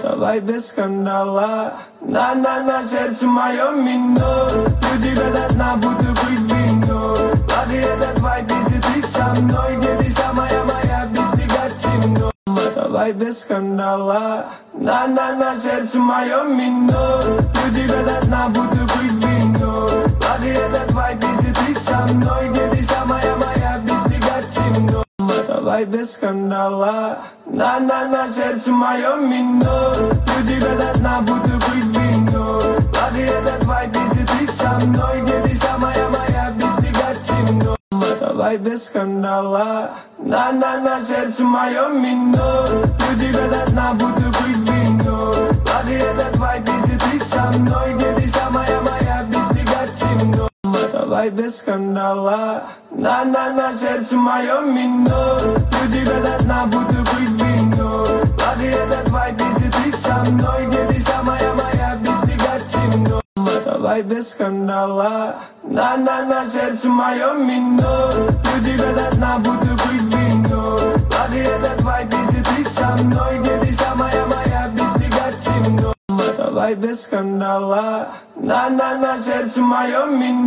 Давай без скандала. На сердце моем минор. Люди до дна, бутылку и вино. Лады этот вайб, если ты со мной. Где ты самая моя, без тебя темно. Давай без скандала. На сердце моем минор. Люди до дна, бутылку и вино. Лады этот вайб, если ты со мной. Где ты самая моя, без тебя темно. Давай без скандала. На сердце моем минор. Люди до дна, бутылку и вино. Лады этот вайб, если ты со мной. Где ты самая моя, без тебя темно. Давай без скандала. На сердце моем минор. Люди до дна, бутылку и вино. Лады этот вайб, если ты со мной. Где ты самая моя, без тебя темно. Давай без скандала. На сердце моем минор. Люди до дна, бутылку и вино. Лады этот вайб, если ты со мной. Где ты самая моя, без тебя темно. Давай без скандала. На сердце моем минор. Люди до дна, бутылку и вино. Лады этот вайб, если ты со мной. Где ты самая моя, без тебя темно. Давай без скандала. На сердце моем минор.